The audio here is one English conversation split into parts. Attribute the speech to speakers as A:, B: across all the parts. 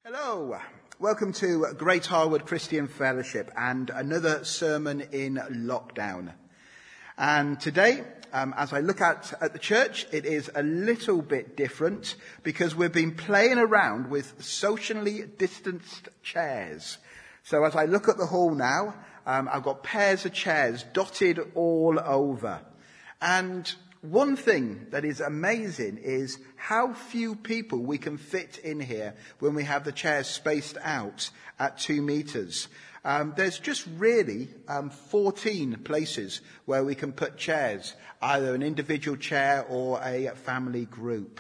A: Hello, welcome to Great Harwood Christian Fellowship and another sermon in lockdown. And today, as I look at the church, it is a little bit different because we've been playing around with socially distanced chairs. So as I look at the hall now, I've got pairs of chairs dotted all over. And one thing that is amazing is how few people we can fit in here when we have the chairs spaced out at 2 meters. There's just really 14 places where we can put chairs, either an individual chair or a family group.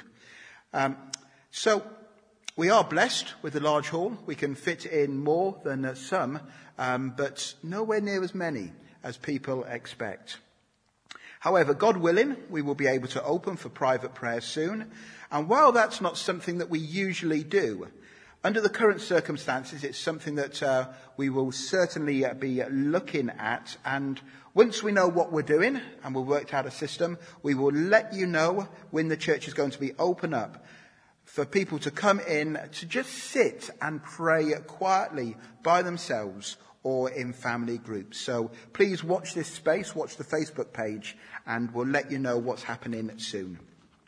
A: So we are blessed with a large hall. We can fit in more than some, but nowhere near as many as people expect. However, God willing, we will be able to open for private prayer soon. And while that's not something that we usually do, under the current circumstances, it's something that we will certainly be looking at. And once we know what we're doing and we've worked out a system, we will let you know when the church is going to be open up for people to come in to just sit and pray quietly by themselves or in family groups. So please watch this space, watch the Facebook page, and we'll let you know what's happening soon.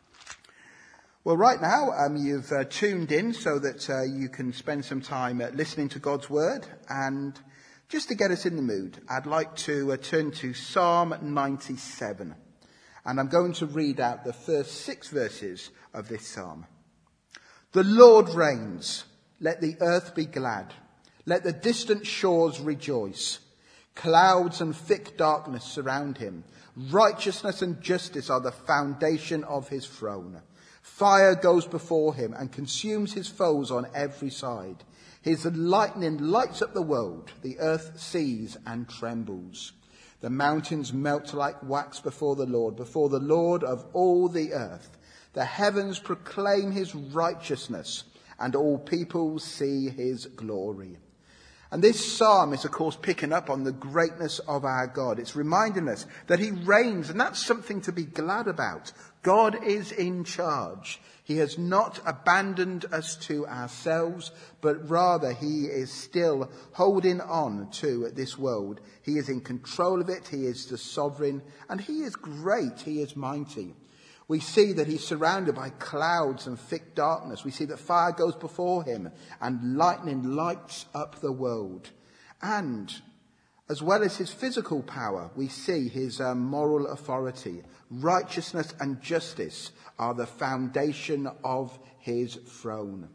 A: Well, right now, you've tuned in so that you can spend some time listening to God's word. And just to get us in the mood, I'd like to turn to Psalm 97. And I'm going to read out the first 6 verses of this psalm. The Lord reigns. Let the earth be glad. Let the distant shores rejoice. Clouds and thick darkness surround him. Righteousness and justice are the foundation of his throne. Fire goes before him and consumes his foes on every side. His lightning lights up the world. The earth sees and trembles. The mountains melt like wax before the Lord of all the earth. The heavens proclaim his righteousness, and all peoples see his glory. And this psalm is, of course, picking up on the greatness of our God. It's reminding us that he reigns, and that's something to be glad about. God is in charge. He has not abandoned us to ourselves, but rather he is still holding on to this world. He is in control of it. He is the sovereign, and he is great. He is mighty. We see that he's surrounded by clouds and thick darkness. We see that fire goes before him and lightning lights up the world. And as well as his physical power, we see his moral authority. Righteousness and justice are the foundation of his throne.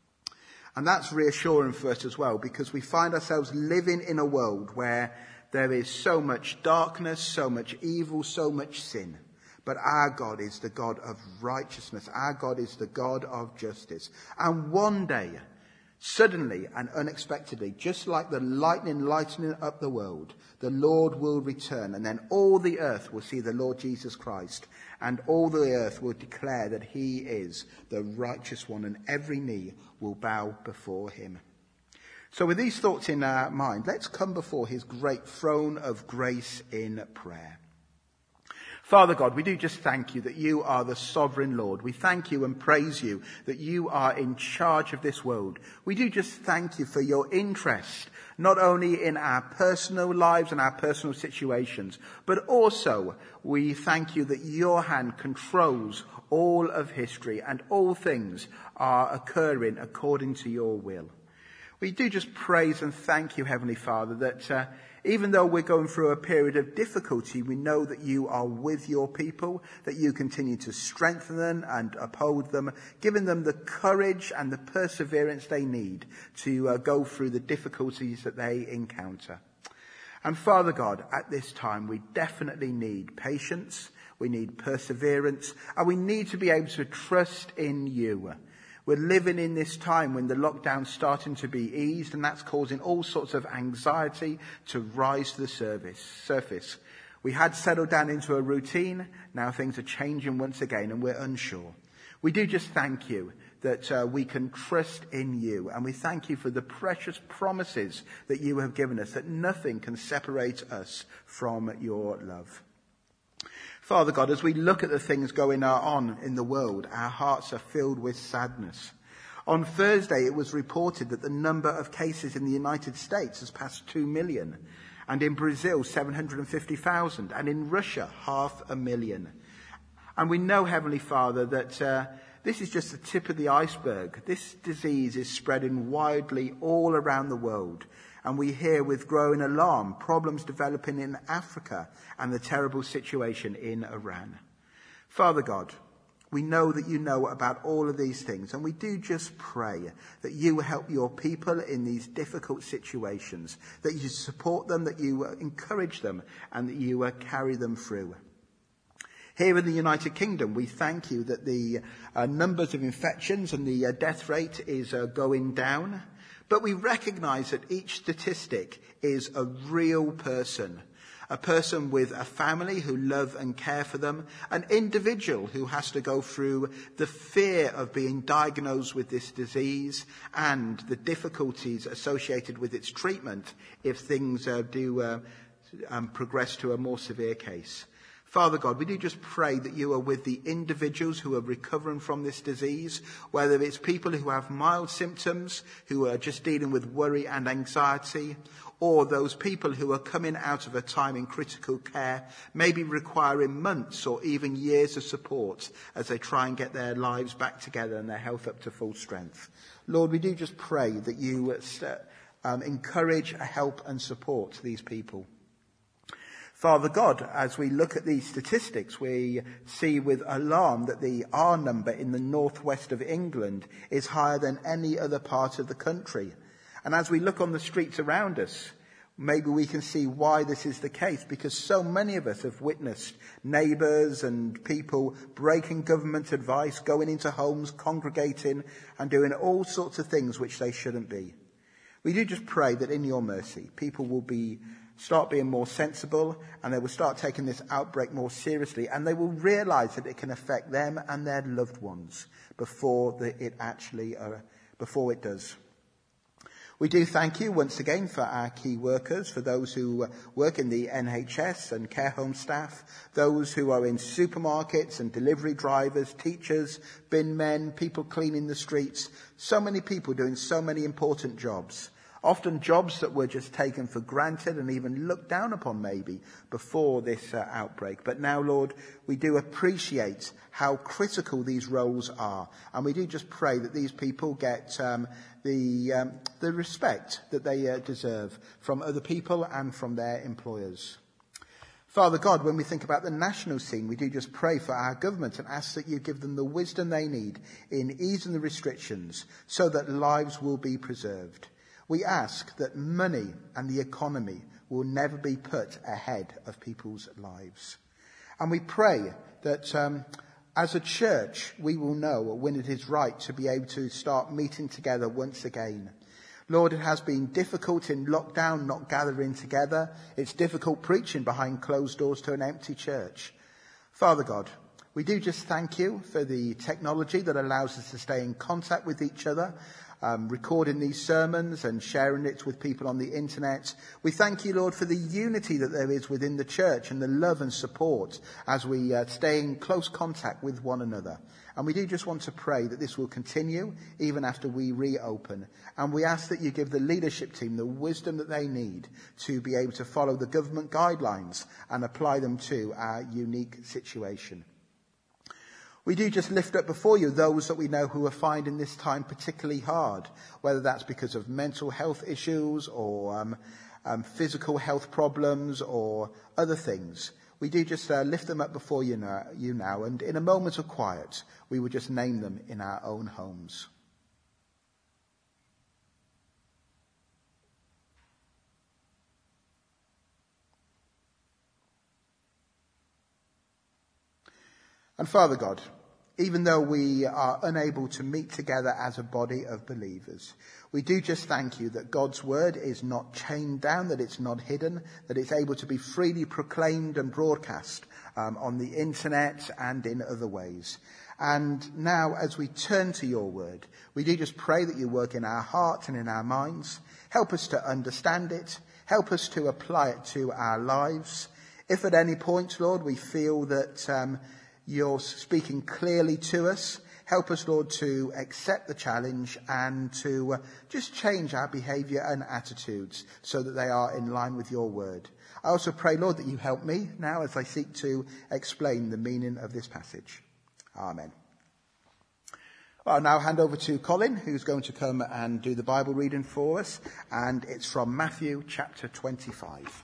A: And that's reassuring for us as well, because we find ourselves living in a world where there is so much darkness, so much evil, so much sin. But our God is the God of righteousness. Our God is the God of justice. And one day, suddenly and unexpectedly, just like the lightning lighting up the world, the Lord will return. And then all the earth will see the Lord Jesus Christ. And all the earth will declare that he is the righteous one. And every knee will bow before him. So with these thoughts in our mind, let's come before his great throne of grace in prayer. Father God, we do just thank you that you are the sovereign Lord. We thank you and praise you that you are in charge of this world. We do just thank you for your interest, not only in our personal lives and our personal situations, but also we thank you that your hand controls all of history and all things are occurring according to your will. We do just praise and thank you, Heavenly Father, that even though we're going through a period of difficulty, we know that you are with your people, that you continue to strengthen them and uphold them, giving them the courage and the perseverance they need to go through the difficulties that they encounter. And Father God, at this time, we definitely need patience, we need perseverance, and we need to be able to trust in you. We're living in this time when the lockdown's starting to be eased, and that's causing all sorts of anxiety to rise to the surface. We had settled down into a routine. Now things are changing once again, and we're unsure. We do just thank you that we can trust in you, and we thank you for the precious promises that you have given us, that nothing can separate us from your love. Father God, as we look at the things going on in the world, our hearts are filled with sadness. On Thursday, it was reported that the number of cases in the United States has passed 2 million, and in Brazil, 750,000, and in Russia, 500,000. And we know, Heavenly Father, that this is just the tip of the iceberg. This disease is spreading widely all around the world. And we hear with growing alarm problems developing in Africa and the terrible situation in Iran. Father God, we know that you know about all of these things, and we do just pray that you help your people in these difficult situations, that you support them, that you encourage them, and that you carry them through. Here in the United Kingdom, we thank you that the numbers of infections and the death rate is going down. But we recognise that each statistic is a real person, a person with a family who love and care for them, an individual who has to go through the fear of being diagnosed with this disease and the difficulties associated with its treatment if things do progress to a more severe case. Father God, we do just pray that you are with the individuals who are recovering from this disease, whether it's people who have mild symptoms, who are just dealing with worry and anxiety, or those people who are coming out of a time in critical care, maybe requiring months or even years of support as they try and get their lives back together and their health up to full strength. Lord, we do just pray that you encourage, help and support these people. Father God, as we look at these statistics, we see with alarm that the R number in the northwest of England is higher than any other part of the country. And as we look on the streets around us, maybe we can see why this is the case, because so many of us have witnessed neighbours and people breaking government advice, going into homes, congregating and doing all sorts of things which they shouldn't be. We do just pray that in your mercy, people will start being more sensible, and they will start taking this outbreak more seriously, and they will realise that it can affect them and their loved ones before it does. We do thank you once again for our key workers, for those who work in the NHS and care home staff, those who are in supermarkets and delivery drivers, teachers, bin men, people cleaning the streets, so many people doing so many important jobs. Often jobs that were just taken for granted and even looked down upon maybe before this outbreak. But now, Lord, we do appreciate how critical these roles are. And we do just pray that these people get the respect that they deserve from other people and from their employers. Father God, when we think about the national scene, we do just pray for our government and ask that you give them the wisdom they need in easing the restrictions so that lives will be preserved. We ask that money and the economy will never be put ahead of people's lives. And we pray that as a church, we will know when it is right to be able to start meeting together once again. Lord, it has been difficult in lockdown not gathering together. It's difficult preaching behind closed doors to an empty church. Father God, we do just thank you for the technology that allows us to stay in contact with each other, recording these sermons and sharing it with people on the internet. We thank you, Lord, for the unity that there is within the church and the love and support as we stay in close contact with one another. And we do just want to pray that this will continue even after we reopen. And we ask that you give the leadership team the wisdom that they need to be able to follow the government guidelines and apply them to our unique situation. We do just lift up before you those that we know who are finding this time particularly hard, whether that's because of mental health issues or physical health problems or other things. We do just lift them up before you now, and in a moment of quiet, we will just name them in our own homes. And Father God, even though we are unable to meet together as a body of believers, we do just thank you that God's word is not chained down, that it's not hidden, that it's able to be freely proclaimed and broadcast on the internet and in other ways. And now, as we turn to your word, we do just pray that you work in our hearts and in our minds. Help us to understand it. Help us to apply it to our lives. If at any point, Lord, we feel that you're speaking clearly to us, help us, Lord, to accept the challenge and to just change our behaviour and attitudes so that they are in line with your word. I also pray, Lord, that you help me now as I seek to explain the meaning of this passage. Amen. Well, I'll now hand over to Colin, who's going to come and do the Bible reading for us, and it's from Matthew chapter 25.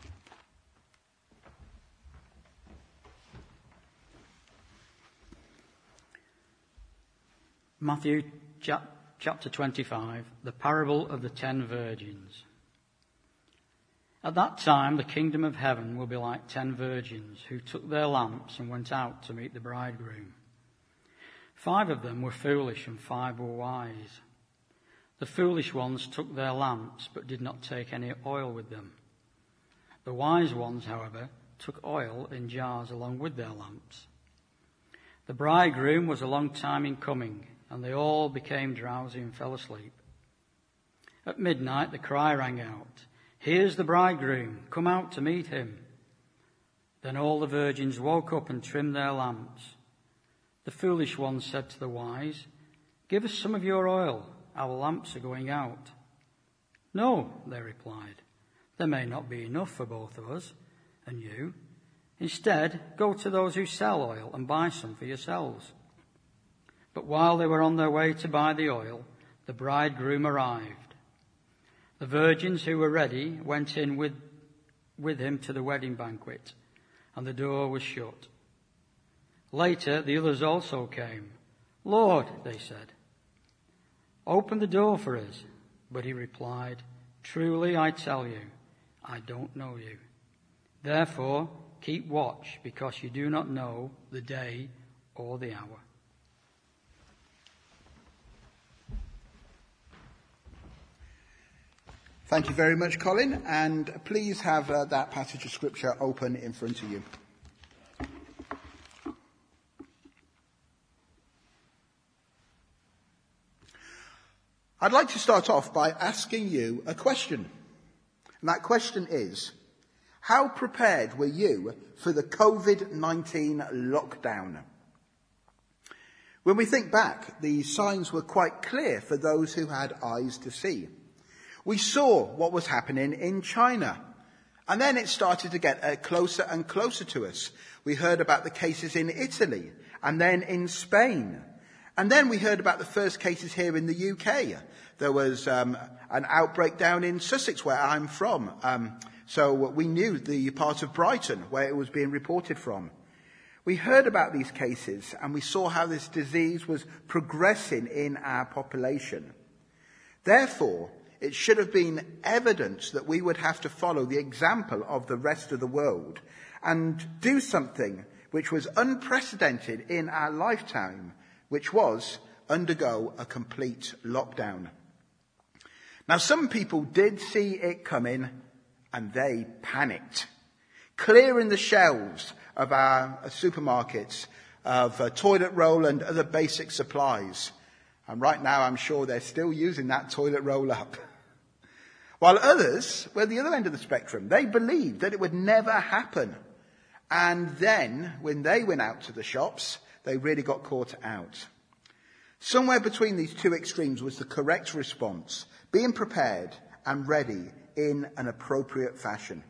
B: Matthew chapter 25, the parable of the 10 virgins. At that time, the kingdom of heaven will be like 10 virgins who took their lamps and went out to meet the bridegroom. 5 of them were foolish and 5 were wise. The foolish ones took their lamps but did not take any oil with them. The wise ones, however, took oil in jars along with their lamps. The bridegroom was a long time in coming, and they all became drowsy and fell asleep. At midnight the cry rang out, "Here's the bridegroom, come out to meet him." Then all the virgins woke up and trimmed their lamps. The foolish ones said to the wise, "Give us some of your oil, our lamps are going out." "No," they replied, "there may not be enough for both of us and you. Instead, go to those who sell oil and buy some for yourselves." But while they were on their way to buy the oil, the bridegroom arrived. The virgins who were ready went in with him to the wedding banquet, and the door was shut. Later, the others also came. "Lord," they said, "open the door for us." But he replied, "Truly I tell you, I don't know you. Therefore, keep watch, because you do not know the day or the hour."
A: Thank you very much, Colin, and please have that passage of scripture open in front of you. I'd like to start off by asking you a question. And that question is, how prepared were you for the COVID-19 lockdown? When we think back, the signs were quite clear for those who had eyes to see. We saw what was happening in China, and then it started to get closer and closer to us. We heard about the cases in Italy, and then in Spain. And then we heard about the first cases here in the UK. There was an outbreak down in Sussex, where I'm from. So we knew the part of Brighton where it was being reported from. We heard about these cases, and we saw how this disease was progressing in our population. Therefore, it should have been evident that we would have to follow the example of the rest of the world and do something which was unprecedented in our lifetime, which was undergo a complete lockdown. Now, some people did see it coming, and they panicked, clearing the shelves of our supermarkets of toilet roll and other basic supplies. And right now, I'm sure they're still using that toilet roll up. While others were at the other end of the spectrum. They believed that it would never happen. And then, when they went out to the shops, they really got caught out. Somewhere between these two extremes was the correct response, being prepared and ready in an appropriate fashion.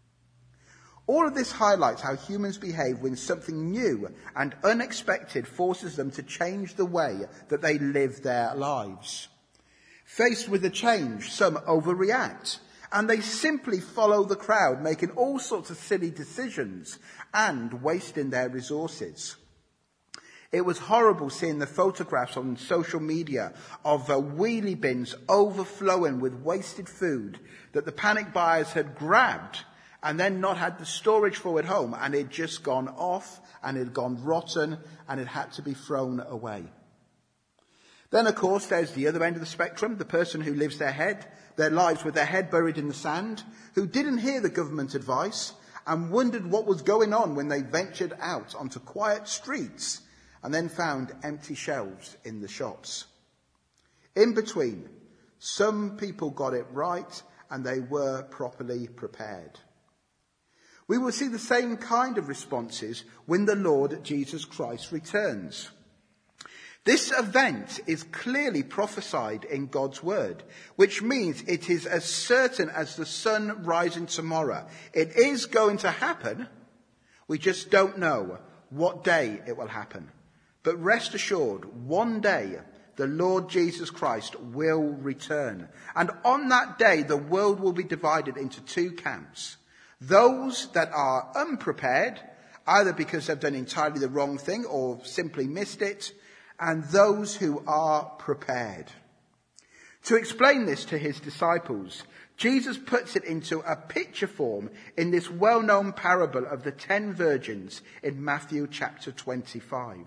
A: All of this highlights how humans behave when something new and unexpected forces them to change the way that they live their lives. Faced with a change, some overreact, and they simply follow the crowd, making all sorts of silly decisions and wasting their resources. It was horrible seeing the photographs on social media of wheelie bins overflowing with wasted food that the panic buyers had grabbed and then not had the storage for at home, and it had just gone off and it had gone rotten and it had to be thrown away. Then, of course, there's the other end of the spectrum, the person who lives their lives with their head buried in the sand, who didn't hear the government advice and wondered what was going on when they ventured out onto quiet streets and then found empty shelves in the shops. In between, some people got it right and they were properly prepared. We will see the same kind of responses when the Lord Jesus Christ returns. This event is clearly prophesied in God's word, which means it is as certain as the sun rising tomorrow. It is going to happen. We just don't know what day it will happen. But rest assured, one day the Lord Jesus Christ will return. And on that day, the world will be divided into two camps. Those that are unprepared, either because they've done entirely the wrong thing or simply missed it, and those who are prepared. To explain this to his disciples, Jesus puts it into a picture form in this well-known parable of the 10 virgins in Matthew chapter 25.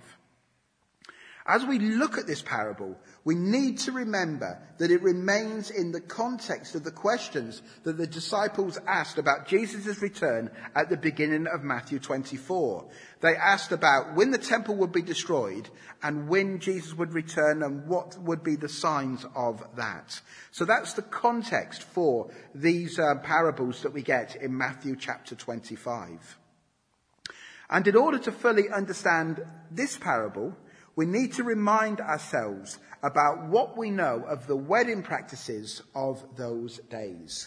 A: As we look at this parable, we need to remember that it remains in the context of the questions that the disciples asked about Jesus' return at the beginning of Matthew 24. They asked about when the temple would be destroyed and when Jesus would return and what would be the signs of that. So that's the context for these parables that we get in Matthew chapter 25. And in order to fully understand this parable, we need to remind ourselves about what we know of the wedding practices of those days.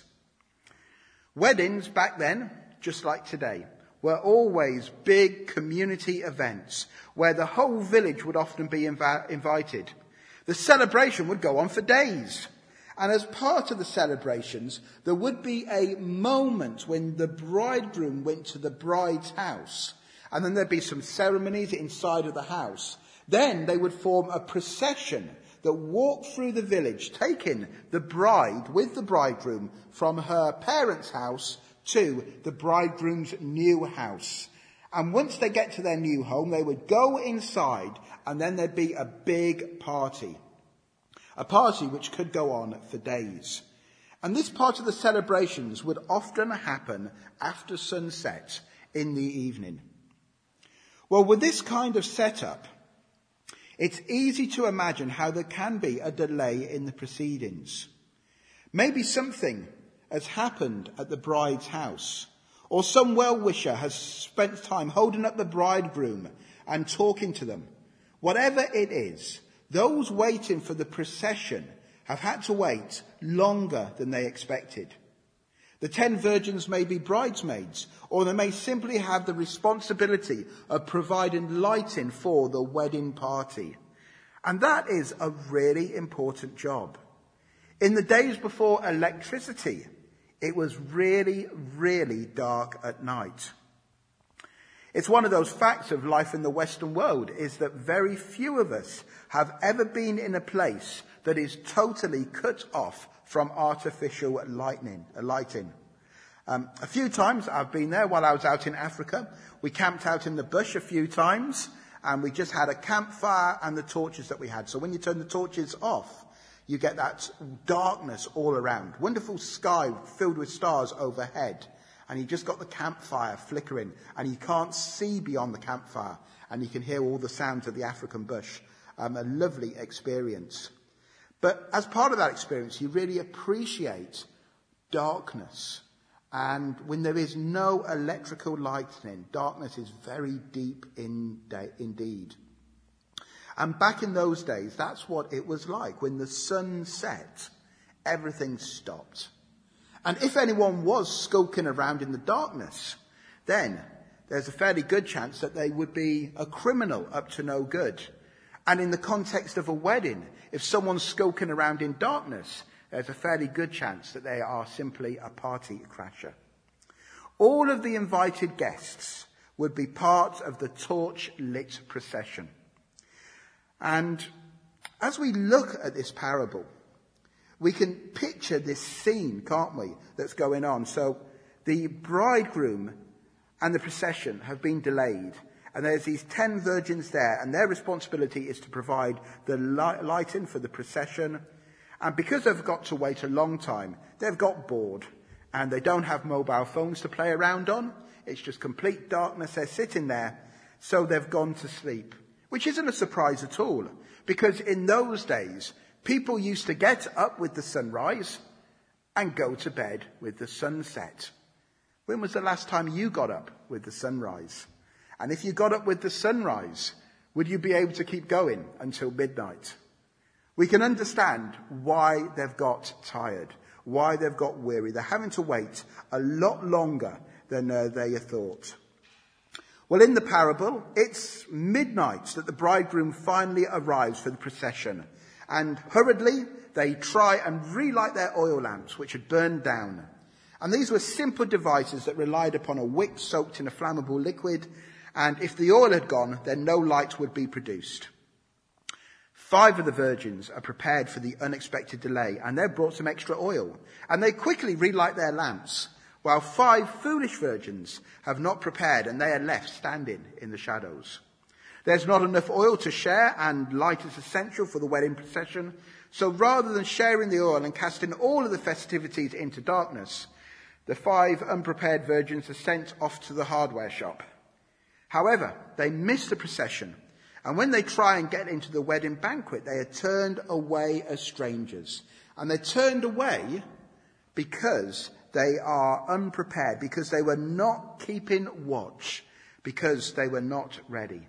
A: Weddings back then, just like today, were always big community events where the whole village would often be invited. The celebration would go on for days. And as part of the celebrations, there would be a moment when the bridegroom went to the bride's house. And then there'd be some ceremonies inside of the house. Then they would form a procession that walked through the village, taking the bride with the bridegroom from her parents' house to the bridegroom's new house. And once they get to their new home, they would go inside and then there'd be a big party. A party which could go on for days. And this part of the celebrations would often happen after sunset in the evening. Well, with this kind of setup, it's easy to imagine how there can be a delay in the proceedings. Maybe something has happened at the bride's house, or some well-wisher has spent time holding up the bridegroom and talking to them. Whatever it is, those waiting for the procession have had to wait longer than they expected. The 10 virgins may be bridesmaids, or they may simply have the responsibility of providing lighting for the wedding party. And that is a really important job. In the days before electricity, it was really, really dark at night. It's one of those facts of life in the Western world is that very few of us have ever been in a place that is totally cut off from artificial lighting. A few times I've been there while I was out in Africa. We camped out in the bush a few times and we just had a campfire and the torches that we had. So when you turn the torches off, you get that darkness all around. Wonderful sky filled with stars overhead. And you just got the campfire flickering and you can't see beyond the campfire and you can hear all the sounds of the African bush. A lovely experience. But as part of that experience, you really appreciate darkness. And when there is no electrical lighting, darkness is very deep indeed. And back in those days, that's what it was like. When the sun set, everything stopped. And if anyone was skulking around in the darkness, then there's a fairly good chance that they would be a criminal up to no good. And in the context of a wedding, if someone's skulking around in darkness, there's a fairly good chance that they are simply a party crasher. All of the invited guests would be part of the torch-lit procession. And as we look at this parable, we can picture this scene, can't we, that's going on. So the bridegroom and the procession have been delayed. And there's these 10 virgins there, and their responsibility is to provide the lighting for the procession. And because they've got to wait a long time, they've got bored. And they don't have mobile phones to play around on. It's just complete darkness. They're sitting there. So they've gone to sleep. Which isn't a surprise at all. Because in those days, people used to get up with the sunrise and go to bed with the sunset. When was the last time you got up with the sunrise? And if you got up with the sunrise, Would you be able to keep going until midnight? We can understand why they've got tired, why they've got weary. They're having to wait a lot longer than they had thought. Well, in the parable, it's midnight that the bridegroom finally arrives for the procession. And hurriedly, they try and relight their oil lamps, which had burned down. And these were simple devices that relied upon a wick soaked in a flammable liquid. And if the oil had gone, then no light would be produced. 5 of the virgins are prepared for the unexpected delay, and they've brought some extra oil. And they quickly relight their lamps, while 5 foolish virgins have not prepared, and they are left standing in the shadows. There's not enough oil to share, and light is essential for the wedding procession. So rather than sharing the oil and casting all of the festivities into darkness, the 5 unprepared virgins are sent off to the hardware shop. However, they miss the procession, and when they try and get into the wedding banquet, they are turned away as strangers. And they're turned away because they are unprepared, because they were not keeping watch, because they were not ready.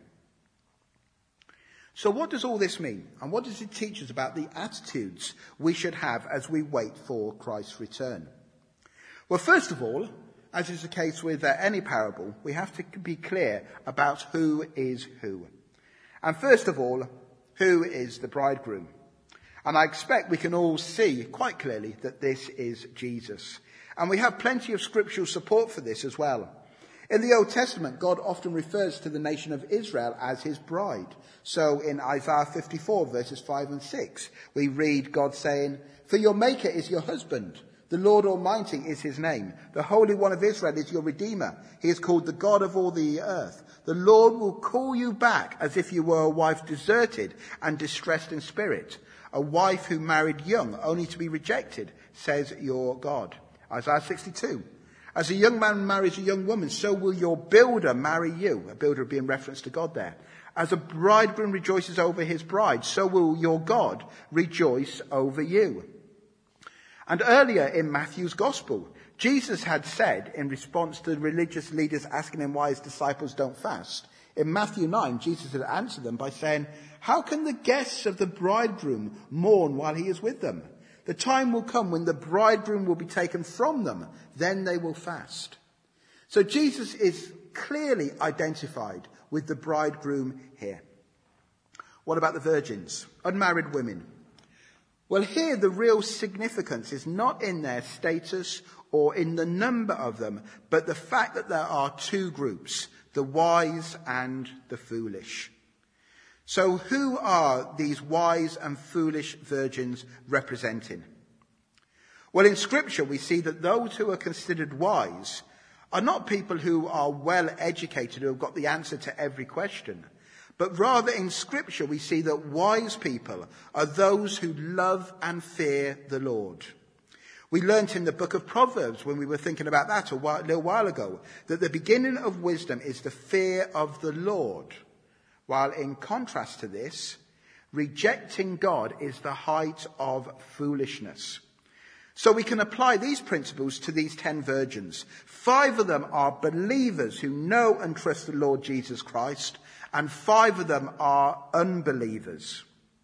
A: So what does all this mean? And what does it teach us about the attitudes we should have as we wait for Christ's return? Well, first of all, as is the case with any parable, we have to be clear about who is who. And first of all, who is the bridegroom? And I expect we can all see quite clearly that this is Jesus. And we have plenty of scriptural support for this as well. In the Old Testament, God often refers to the nation of Israel as his bride. So in Isaiah 54, verses 5 and 6, we read God saying, "For your Maker is your husband. The Lord Almighty is his name. The Holy One of Israel is your Redeemer. He is called the God of all the earth. The Lord will call you back as if you were a wife deserted and distressed in spirit, a wife who married young only to be rejected, says your God." Isaiah 62. "As a young man marries a young woman, so will your builder marry you." A builder being reference to God there. "As a bridegroom rejoices over his bride, so will your God rejoice over you." And earlier in Matthew's Gospel, Jesus had said, in response to the religious leaders asking him why his disciples don't fast, in Matthew 9, Jesus had answered them by saying, "How can the guests of the bridegroom mourn while he is with them? The time will come when the bridegroom will be taken from them. Then they will fast." So Jesus is clearly identified with the bridegroom here. What about the virgins, unmarried women? Well, here the real significance is not in their status or in the number of them, but the fact that there are 2 groups, the wise and the foolish. So who are these wise and foolish virgins representing? Well, in Scripture we see that those who are considered wise are not people who are well educated, who have got the answer to every question. But rather in Scripture we see that wise people are those who love and fear the Lord. We learnt in the book of Proverbs, when we were thinking about that a little while ago, that the beginning of wisdom is the fear of the Lord. While in contrast to this, rejecting God is the height of foolishness. So we can apply these principles to these 10 virgins. 5 of them are believers who know and trust the Lord Jesus Christ, and 5 of them are unbelievers.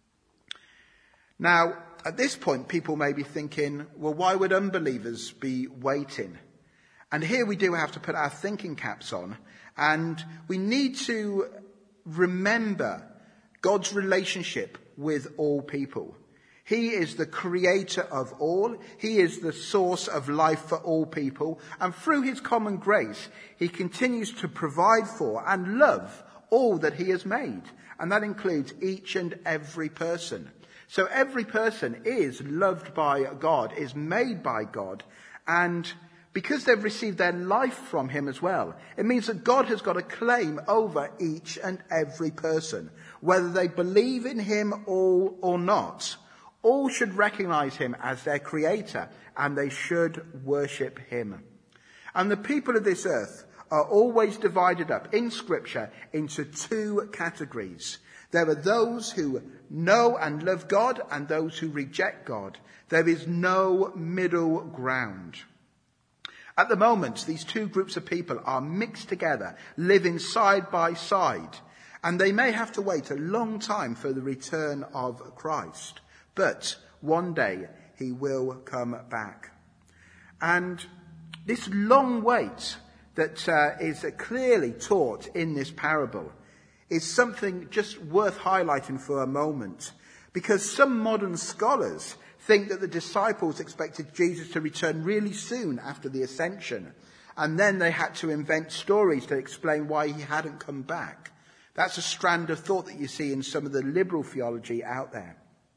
A: Now, at this point, people may be thinking, well, why would unbelievers be waiting? And here we do have to put our thinking caps on, and we need to remember God's relationship with all people. He is the creator of all. He is the source of life for all people. And through his common grace, he continues to provide for and love all that he has made. And that includes each and every person. So every person is loved by God, is made by God, and because they've received their life from him as well, it means that God has got a claim over each and every person. Whether they believe in him or not, all should recognize him as their creator, and they should worship him. And the people of this earth are always divided up in Scripture into 2 categories. There are those who know and love God and those who reject God. There is no middle ground. At the moment, these 2 groups of people are mixed together, living side by side. And they may have to wait a long time for the return of Christ. But one day he will come back. And this long wait that is clearly taught in this parable is something just worth highlighting for a moment. Because some modern scholars think that the disciples expected Jesus to return really soon after the ascension. And then they had to invent stories to explain why he hadn't come back. That's a strand of thought that you see in some of the liberal theology out there.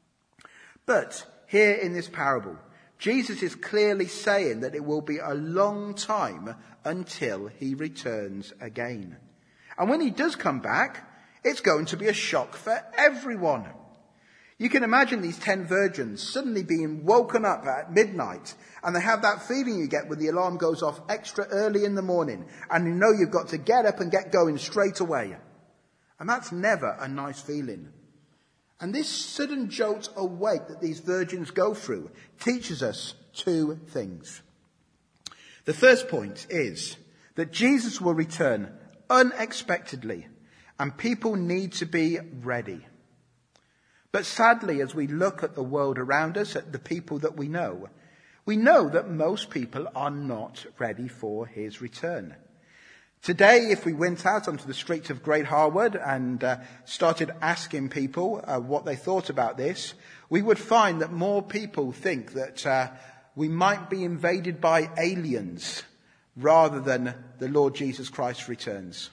A: But here in this parable, Jesus is clearly saying that it will be a long time until he returns again. And when he does come back, it's going to be a shock for everyone. You can imagine these 10 virgins suddenly being woken up at midnight, and they have that feeling you get when the alarm goes off extra early in the morning, and you know you've got to get up and get going straight away. And that's never a nice feeling. And this sudden jolt awake that these virgins go through teaches us 2 things. The first point is that Jesus will return unexpectedly, and people need to be ready. But sadly, as we look at the world around us, at the people that we know that most people are not ready for his return. Today, if we went out onto the streets of Great Harwood and started asking people what they thought about this, we would find that more people think that we might be invaded by aliens rather than the Lord Jesus Christ returns.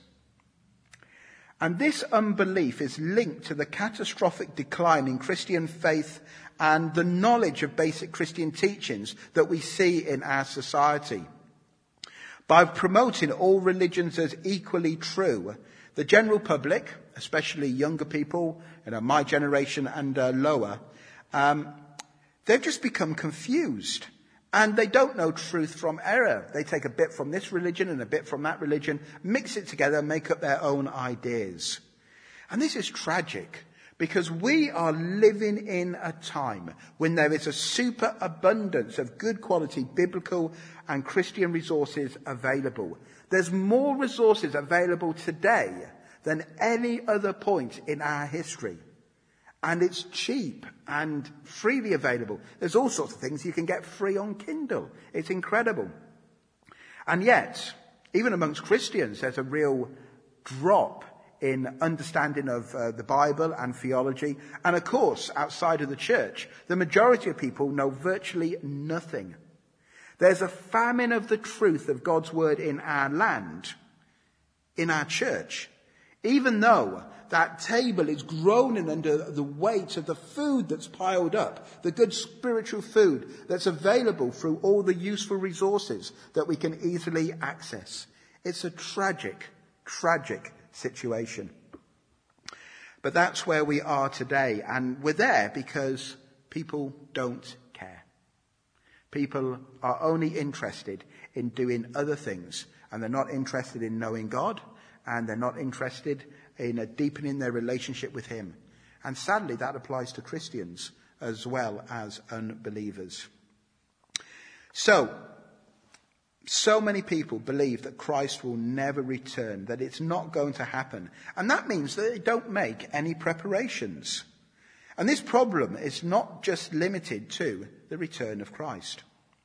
A: And this unbelief is linked to the catastrophic decline in Christian faith and the knowledge of basic Christian teachings that we see in our society. By promoting all religions as equally true, the general public, especially younger people, my generation and lower, they've just become confused. And they don't know truth from error. They take a bit from this religion and a bit from that religion, mix it together, make up their own ideas. And this is tragic, because we are living in a time when there is a superabundance of good quality biblical and Christian resources available. There's more resources available today than any other point in our history. And it's cheap and freely available. There's all sorts of things you can get free on Kindle. It's incredible. And yet, even amongst Christians, there's a real drop in understanding of the Bible and theology. And of course, outside of the church, the majority of people know virtually nothing. There's a famine of the truth of God's word in our land, in our church, even though that table is groaning under the weight of the food that's piled up, the good spiritual food that's available through all the useful resources that we can easily access. It's a tragic, tragic situation. But that's where we are today, and we're there because people don't care. People are only interested in doing other things, and they're not interested in knowing God, and they're not interested in deepening their relationship with him. And sadly, that applies to Christians as well as unbelievers. So many people believe that Christ will never return, that it's not going to happen. And that means that they don't make any preparations. And this problem is not just limited to the return of Christ.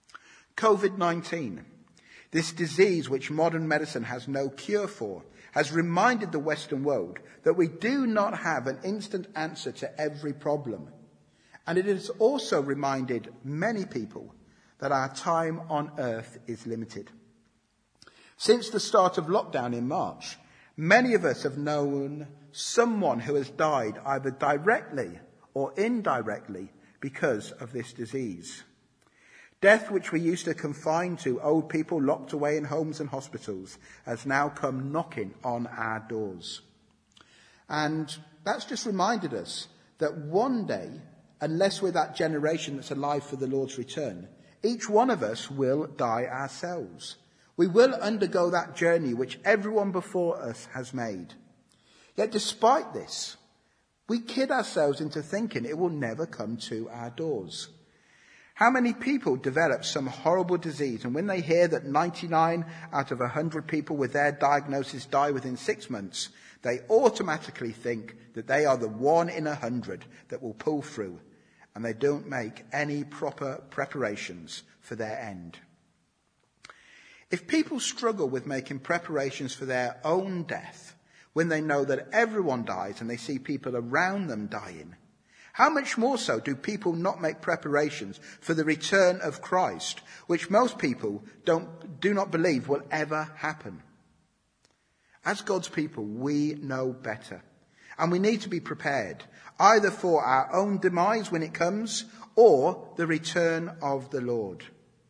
A: COVID-19, this disease which modern medicine has no cure for, has reminded the Western world that we do not have an instant answer to every problem. And it has also reminded many people that our time on earth is limited. Since the start of lockdown in March, many of us have known someone who has died either directly or indirectly because of this disease. Death, which we used to confine to old people locked away in homes and hospitals, has now come knocking on our doors. And that's just reminded us that one day, unless we're that generation that's alive for the Lord's return, each one of us will die ourselves. We will undergo that journey which everyone before us has made. Yet despite this, we kid ourselves into thinking it will never come to our doors. How many people develop some horrible disease, and when they hear that 99 out of 100 people with their diagnosis die within 6 months, they automatically think that they are the 1 in 100 that will pull through, and they don't make any proper preparations for their end. If people struggle with making preparations for their own death, when they know that everyone dies and they see people around them dying, how much more so do people not make preparations for the return of Christ, which most people do not believe will ever happen? As God's people, we know better, and we need to be prepared, either for our own demise when it comes, or the return of the Lord.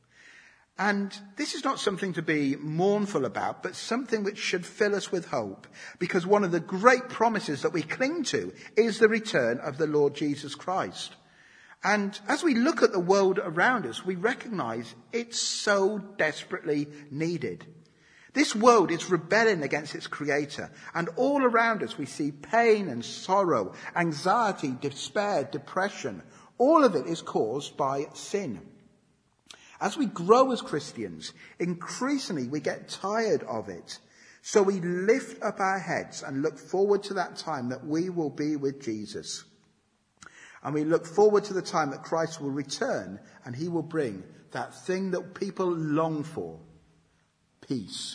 A: And this is not something to be mournful about, but something which should fill us with hope, because one of the great promises that we cling to is the return of the Lord Jesus Christ. And as we look at the world around us, we recognize it's so desperately needed. This world is rebelling against its creator, and all around us we see pain and sorrow, anxiety, despair, depression. All of it is caused by sin. As we grow as Christians, increasingly we get tired of it. So we lift up our heads and look forward to that time that we will be with Jesus. And we look forward to the time that Christ will return and he will bring that thing that people long for, peace.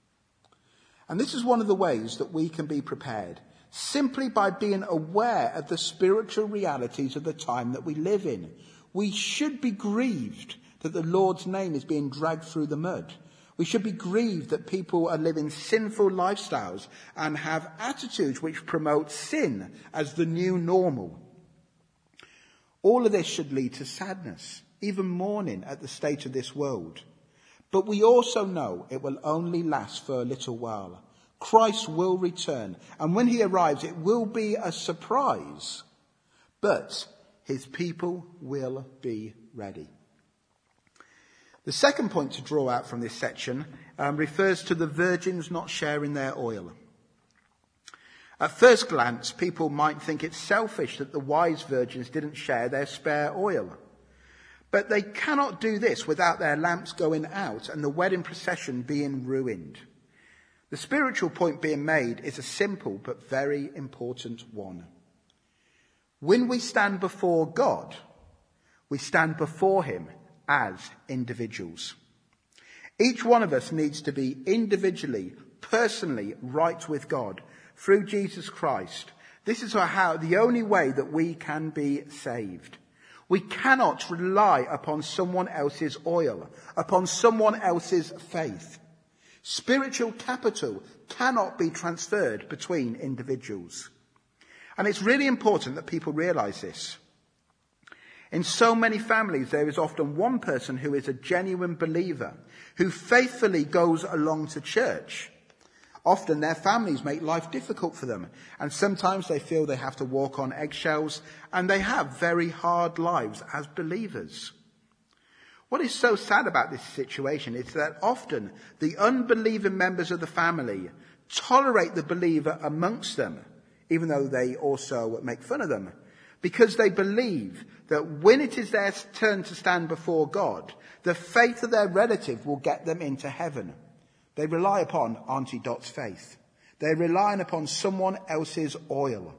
A: And this is one of the ways that we can be prepared, simply by being aware of the spiritual realities of the time that we live in. We should be grieved that the Lord's name is being dragged through the mud. We should be grieved that people are living sinful lifestyles and have attitudes which promote sin as the new normal. All of this should lead to sadness, even mourning at the state of this world. But we also know it will only last for a little while. Christ will return, and when he arrives, it will be a surprise. But his people will be ready. The second point to draw out from this section refers to the virgins not sharing their oil. At first glance, people might think it's selfish that the wise virgins didn't share their spare oil. But they cannot do this without their lamps going out and the wedding procession being ruined. The spiritual point being made is a simple but very important one. When we stand before God, we stand before him as individuals. Each one of us needs to be individually, personally right with God through Jesus Christ. This is the only way that we can be saved. We cannot rely upon someone else's oil, upon someone else's faith. Spiritual capital cannot be transferred between individuals. And it's really important that people realize this. In so many families, there is often one person who is a genuine believer, who faithfully goes along to church. Often their families make life difficult for them, and sometimes they feel they have to walk on eggshells, and they have very hard lives as believers. What is so sad about this situation is that often the unbelieving members of the family tolerate the believer amongst them, even though they also make fun of them, because they believe that when it is their turn to stand before God, the faith of their relative will get them into heaven. They rely upon Auntie Dot's faith. They're relying upon someone else's oil.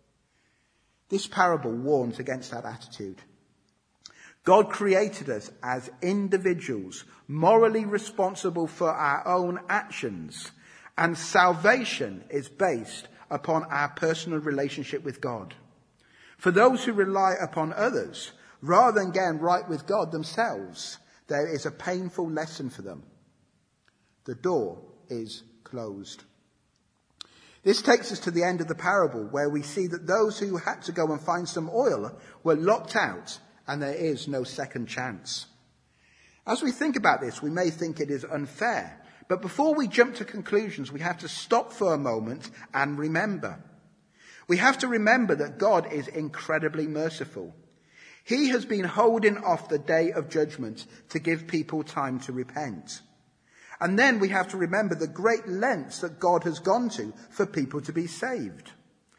A: This parable warns against that attitude. God created us as individuals, morally responsible for our own actions, and salvation is based upon our personal relationship with God. For those who rely upon others, rather than getting right with God themselves, there is a painful lesson for them. The door is closed. This takes us to the end of the parable, where we see that those who had to go and find some oil were locked out, and there is no second chance. As we think about this, we may think it is unfair. But before we jump to conclusions, we have to stop for a moment and remember. We have to remember that God is incredibly merciful. He has been holding off the day of judgment to give people time to repent. And then we have to remember the great lengths that God has gone to for people to be saved.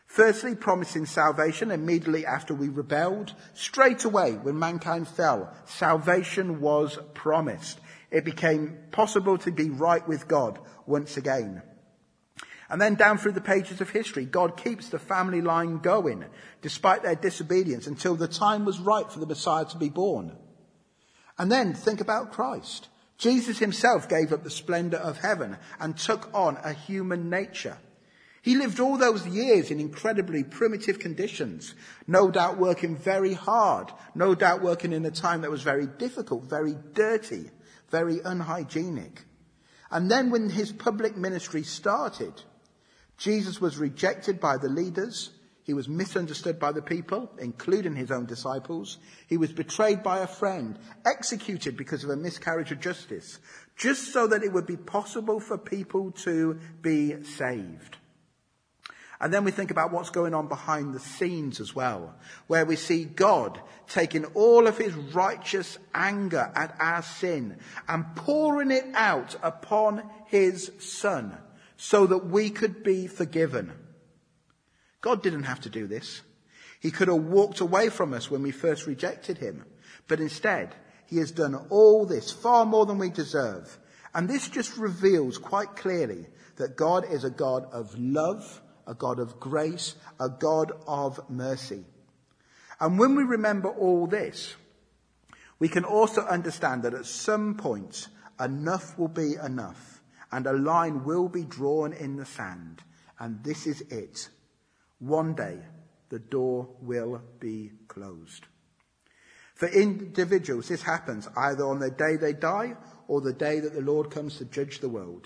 A: Firstly, promising salvation immediately after we rebelled. Straight away, when mankind fell, salvation was promised. It became possible to be right with God once again. And then down through the pages of history, God keeps the family line going, despite their disobedience, until the time was right for the Messiah to be born. And then think about Christ. Jesus himself gave up the splendor of heaven and took on a human nature. He lived all those years in incredibly primitive conditions, no doubt working very hard, no doubt working in a time that was very difficult, very dirty, very unhygienic. And then when his public ministry started, Jesus was rejected by the leaders. He was misunderstood by the people, including his own disciples. He was betrayed by a friend, executed because of a miscarriage of justice, just so that it would be possible for people to be saved. And then we think about what's going on behind the scenes as well, where we see God taking all of his righteous anger at our sin and pouring it out upon his Son so that we could be forgiven. God didn't have to do this. He could have walked away from us when we first rejected him. But instead, he has done all this, far more than we deserve. And this just reveals quite clearly that God is a God of love, a God of grace, a God of mercy. And when we remember all this, we can also understand that at some point, enough will be enough, and a line will be drawn in the sand. And this is it. One day, the door will be closed. For individuals, this happens either on the day they die or the day that the Lord comes to judge the world.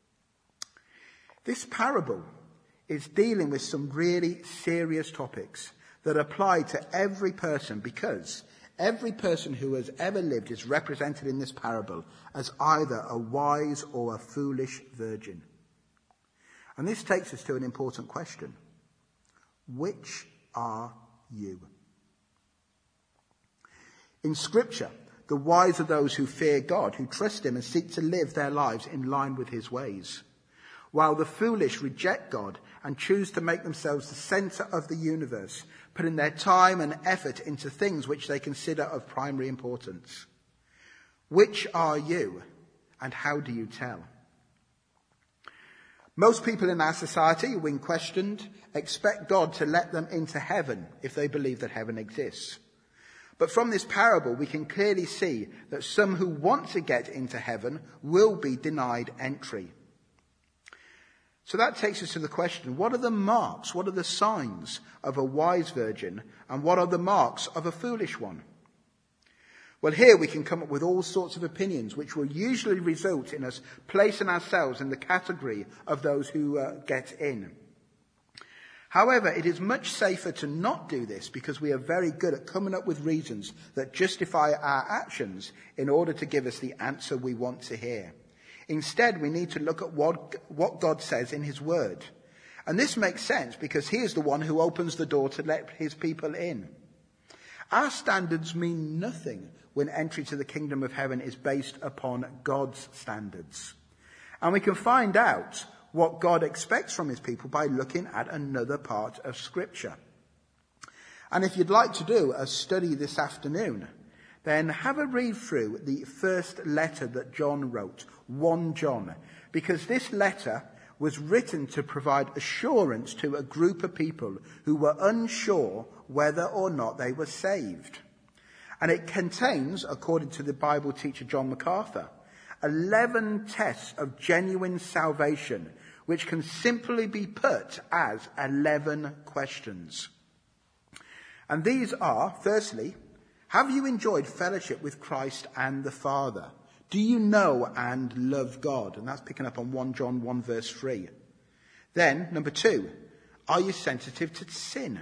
A: This parable is dealing with some really serious topics that apply to every person, because every person who has ever lived is represented in this parable as either a wise or a foolish virgin. And this takes us to an important question. Which are you? In Scripture, the wise are those who fear God, who trust him and seek to live their lives in line with his ways, while the foolish reject God and choose to make themselves the center of the universe, putting their time and effort into things which they consider of primary importance. Which are you, and how do you tell? Most people in our society, when questioned, expect God to let them into heaven if they believe that heaven exists. But from this parable, we can clearly see that some who want to get into heaven will be denied entry. So that takes us to the question, what are the marks, what are the signs of a wise virgin, and what are the marks of a foolish one? Well, here we can come up with all sorts of opinions, which will usually result in us placing ourselves in the category of those who get in. However, it is much safer to not do this, because we are very good at coming up with reasons that justify our actions in order to give us the answer we want to hear. Instead, we need to look at what God says in his word. And this makes sense because he is the one who opens the door to let his people in. Our standards mean nothing when entry to the kingdom of heaven is based upon God's standards. And we can find out what God expects from his people by looking at another part of Scripture. And if you'd like to do a study this afternoon, then have a read through the first letter that John wrote, 1 John, because this letter was written to provide assurance to a group of people who were unsure whether or not they were saved. And it contains, according to the Bible teacher John MacArthur, 11 tests of genuine salvation, which can simply be put as 11 questions. And these are, firstly, have you enjoyed fellowship with Christ and the Father? Do you know and love God? And that's picking up on 1 John 1 verse 3. Then, number 2, are you sensitive to sin?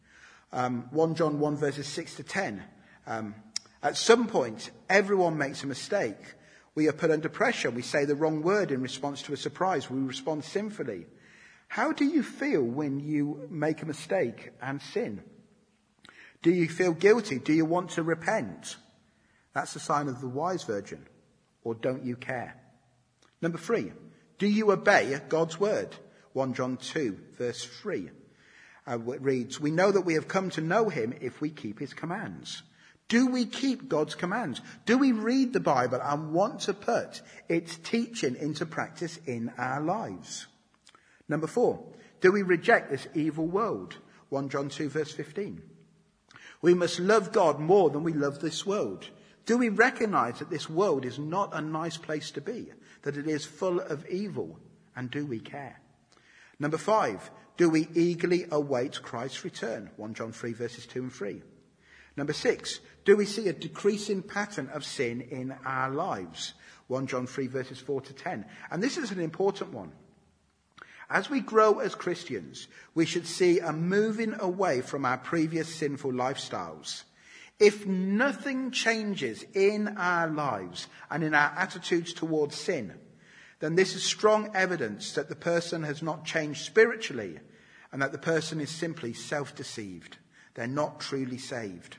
A: 1 John 1 verses 6 to 10. At some point, everyone makes a mistake. We are put under pressure. We say the wrong word in response to a surprise. We respond sinfully. How do you feel when you make a mistake and sin? Do you feel guilty? Do you want to repent? That's a sign of the wise virgin. Or don't you care? Number 3, do you obey God's word? 1 John 2 verse 3. It reads, we know that we have come to know him if we keep his commands. Do we keep God's commands? Do we read the Bible and want to put its teaching into practice in our lives? Number 4, do we reject this evil world? 1 John 2 verse 15. We must love God more than we love this world. Do we recognize that this world is not a nice place to be, that it is full of evil, and do we care? Number 5, do we eagerly await Christ's return? 1 John 3 verses 2 and 3. Number 6, do we see a decreasing pattern of sin in our lives? 1 John 3 verses 4 to 10. And this is an important one. As we grow as Christians, we should see a moving away from our previous sinful lifestyles. If nothing changes in our lives and in our attitudes towards sin, then this is strong evidence that the person has not changed spiritually and that the person is simply self-deceived. They're not truly saved.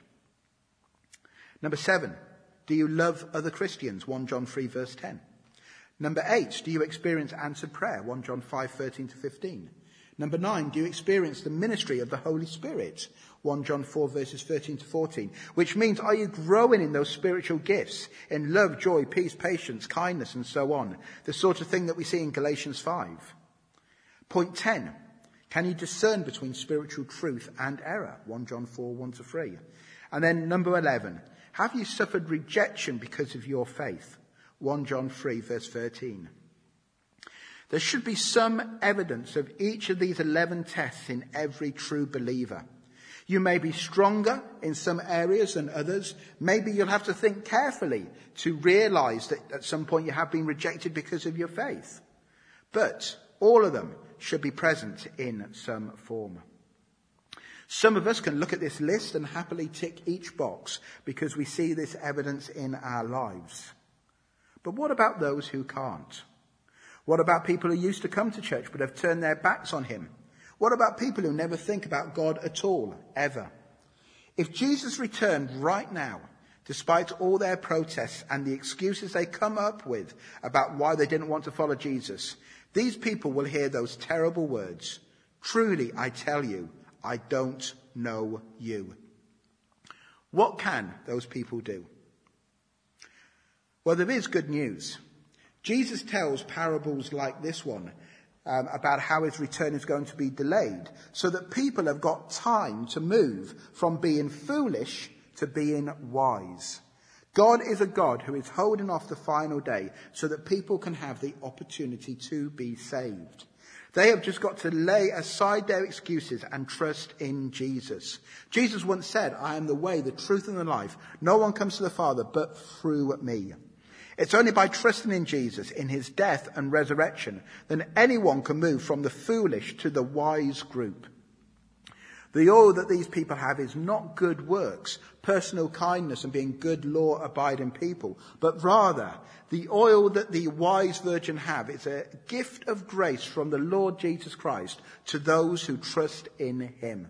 A: Number 7, do you love other Christians? 1 John 3 verse 10. Number 8, do you experience answered prayer? 1 John 5, 13 to 15. Number 9, do you experience the ministry of the Holy Spirit? 1 John 4 verses 13 to 14. Which means, are you growing in those spiritual gifts? In love, joy, peace, patience, kindness, and so on. The sort of thing that we see in Galatians 5. Point 10, can you discern between spiritual truth and error? 1 John 4, 1 to 3. And then number 11, have you suffered rejection because of your faith? 1 John 3 verse 13. There should be some evidence of each of these 11 tests in every true believer. You may be stronger in some areas than others. Maybe you'll have to think carefully to realize that at some point you have been rejected because of your faith. But all of them should be present in some form. Some of us can look at this list and happily tick each box because we see this evidence in our lives. But what about those who can't? What about people who used to come to church but have turned their backs on him? What about people who never think about God at all, ever? If Jesus returned right now, despite all their protests and the excuses they come up with about why they didn't want to follow Jesus, these people will hear those terrible words, "Truly, I tell you, I don't know you." What can those people do? Well, there is good news. Jesus tells parables like this one about how his return is going to be delayed so that people have got time to move from being foolish to being wise. God is a God who is holding off the final day so that people can have the opportunity to be saved. They have just got to lay aside their excuses and trust in Jesus. Jesus once said, "I am the way, the truth, and the life. No one comes to the Father but through me." It's only by trusting in Jesus, in his death and resurrection, that anyone can move from the foolish to the wise group. The oil that these people have is not good works, personal kindness and being good law-abiding people, but rather the oil that the wise virgin have is a gift of grace from the Lord Jesus Christ to those who trust in him.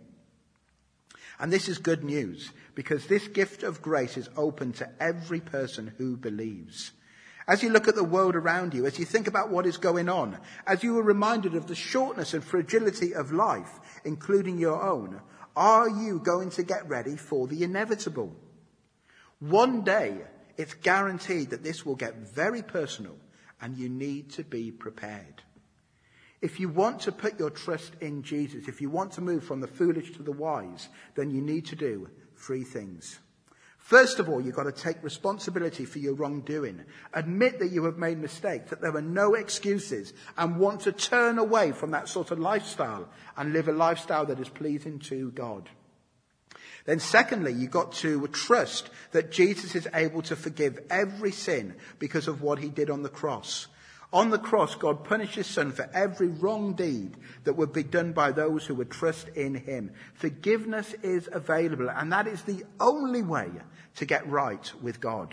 A: And this is good news, because this gift of grace is open to every person who believes. As you look at the world around you, as you think about what is going on, as you are reminded of the shortness and fragility of life, including your own, are you going to get ready for the inevitable? One day, it's guaranteed that this will get very personal, and you need to be prepared. If you want to put your trust in Jesus, if you want to move from the foolish to the wise, then you need to do 3 things. First of all, you've got to take responsibility for your wrongdoing. Admit that you have made mistakes, that there are no excuses, and want to turn away from that sort of lifestyle and live a lifestyle that is pleasing to God. Then secondly, you've got to trust that Jesus is able to forgive every sin because of what he did on the cross. On the cross, God punished his son for every wrong deed that would be done by those who would trust in him. Forgiveness is available, and that is the only way to get right with God.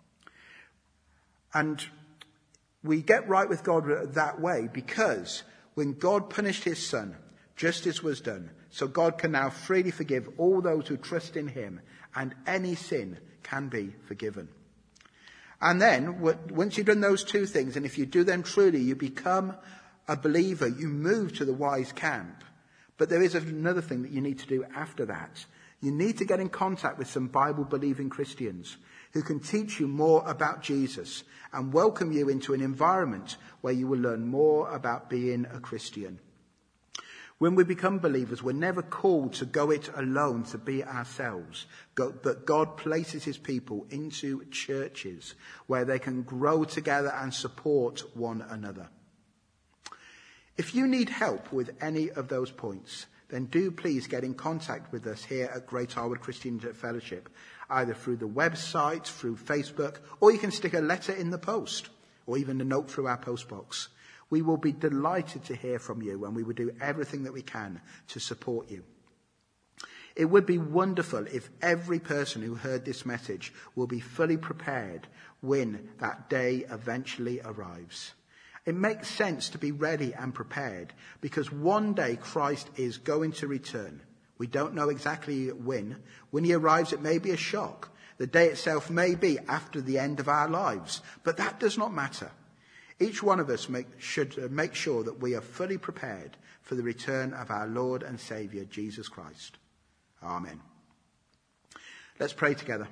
A: And we get right with God that way because when God punished his son, justice was done. So God can now freely forgive all those who trust in him, and any sin can be forgiven. And then, once you've done those 2 things, and if you do them truly, you become a believer. You move to the wise camp. But there is another thing that you need to do after that. You need to get in contact with some Bible-believing Christians who can teach you more about Jesus and welcome you into an environment where you will learn more about being a Christian. When we become believers, we're never called to go it alone, to be ourselves. But God places his people into churches where they can grow together and support one another. If you need help with any of those points, then do please get in contact with us here at Great Harwood Christian Fellowship, either through the website, through Facebook, or you can stick a letter in the post, or even a note through our postbox. We will be delighted to hear from you, and we will do everything that we can to support you. It would be wonderful if every person who heard this message will be fully prepared when that day eventually arrives. It makes sense to be ready and prepared because one day Christ is going to return. We don't know exactly when. When he arrives, it may be a shock. The day itself may be after the end of our lives, but that does not matter. Each one of us should make sure that we are fully prepared for the return of our Lord and Saviour, Jesus Christ. Amen. Let's pray together.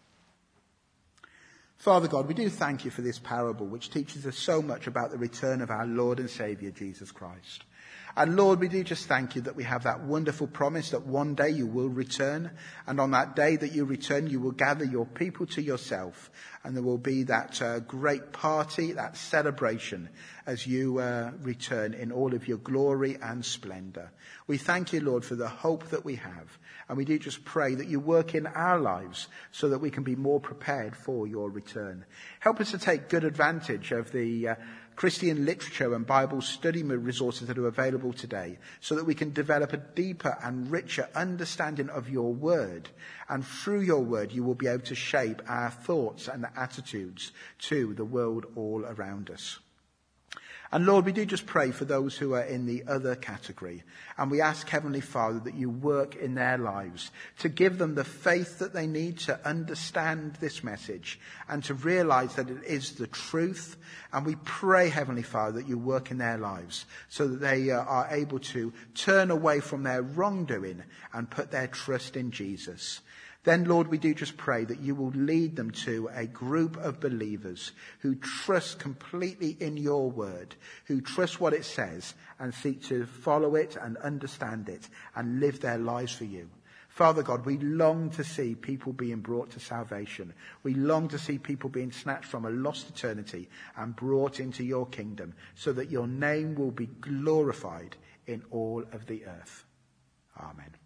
A: Father God, we do thank you for this parable which teaches us so much about the return of our Lord and Saviour, Jesus Christ. And Lord, we do just thank you that we have that wonderful promise that one day you will return. And on that day that you return, you will gather your people to yourself. And there will be that great party, that celebration as you return in all of your glory and splendour. We thank you, Lord, for the hope that we have. And we do just pray that you work in our lives so that we can be more prepared for your return. Help us to take good advantage of the Christian literature and Bible study resources that are available today so that we can develop a deeper and richer understanding of your word. And through your word, you will be able to shape our thoughts and attitudes to the world all around us. And Lord, we do just pray for those who are in the other category. And we ask, Heavenly Father, that you work in their lives to give them the faith that they need to understand this message and to realize that it is the truth. And we pray, Heavenly Father, that you work in their lives so that they are able to turn away from their wrongdoing and put their trust in Jesus. Then, Lord, we do just pray that you will lead them to a group of believers who trust completely in your word, who trust what it says and seek to follow it and understand it and live their lives for you. Father God, we long to see people being brought to salvation. We long to see people being snatched from a lost eternity and brought into your kingdom so that your name will be glorified in all of the earth. Amen.